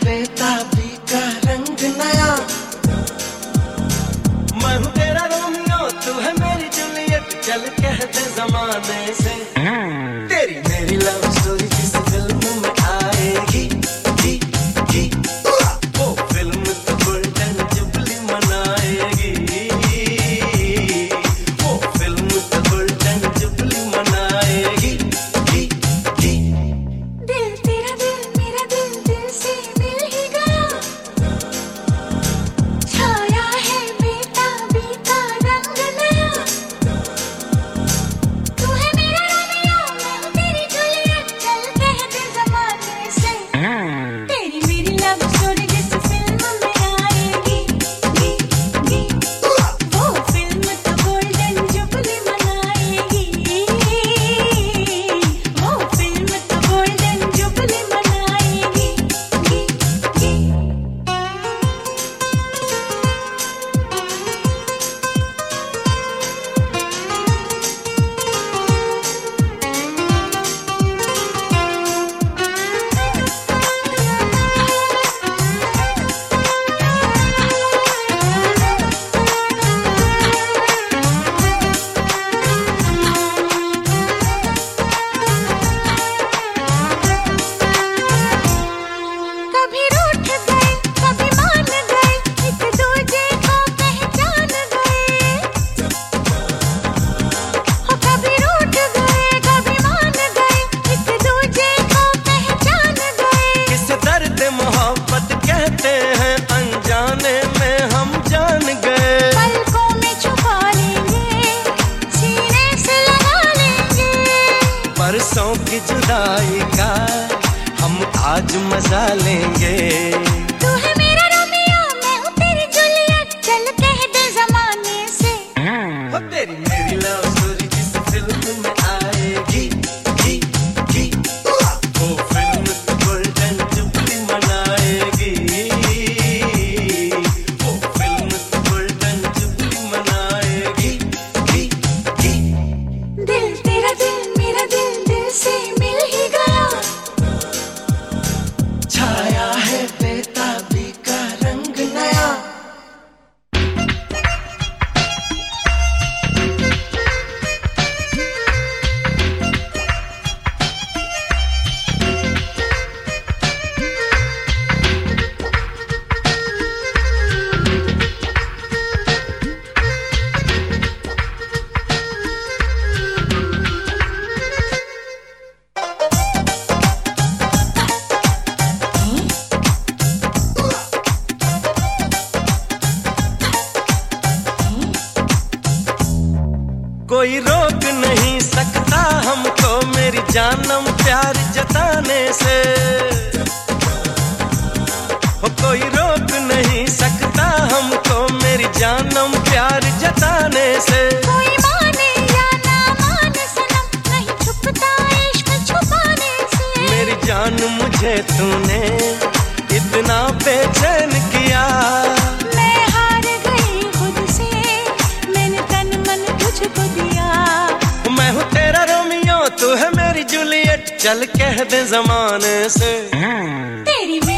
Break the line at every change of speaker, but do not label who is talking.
बेताबी का रंग नया। मैं हूँ तेरा रोमियो, तू है मेरी जूलियट, चल कह दे जमाने से। तेरी मेरी लव स्टोरी जिस फिल्म में आएगी, वो फिल्म तो गोल्डन जुबली मनाएगी। वो फिल्म तो गोल्डन जुबली मनाएगी।
दिल तेरा दिल मेरा दिल, दिल से मिल ही गया। छाया है बेताबी का रंग नया। तू है मेरा रोमियो, मैं हूँ तेरी जूलियट, चल कह दे जमाने से। तेरी मेरी लव स्टोरी जिस फिल्म में आएगी, वो फिल्म तो गोल्डन जुबली मनाएगी। वो फिल्म तो गोल्डन जुबली मनाएगी। कभी रूठ गए कभी मान गए, एक दूजे को पहचान गए। हो कभी रूठ गए कभी मान गए, एक दूजे को पहचान गए।
किस दर्द मोहब्बत कहते हैं, अनजाने में हम जान गए।
पलकों में छुपा लेंगे, सीने से लगा लेंगे।
परसों की जुदाई का हम आज मजा लेंगे।
तू है मेरा रोमियो, मैं हूँ तेरी जूलियट, चल कह दे जमाने से।
वो तेरी मेरी लव स्टोरी जिस फिल्म में आएगी, वो फिल्म तो गोल्डन जुबली मनाएगी। वो फिल्म तो गोल्डन जुबली मनाएगी।
दिल तेरा दिल मेरा दिल, दिल से मिल ही गया।
छाया है बेताबी का रंग नया। कोई रोक नहीं सकता हमको मेरी जानम प्यार जताने से। हो कोई रोक नहीं सकता हमको मेरी जानम प्यार जताने से।
कोई माने या ना माने सनम, नहीं छुपता इश्क छुपाने से।
मेरी जान मुझे तूने इतना बेचैन किया।
मैं हार गई खुद से, मैंने तन मन तुझको दिया।
मैं हूँ तेरा रोमियो, तू है मेरी जूलियट, चल कह दे जमाने से।
तेरी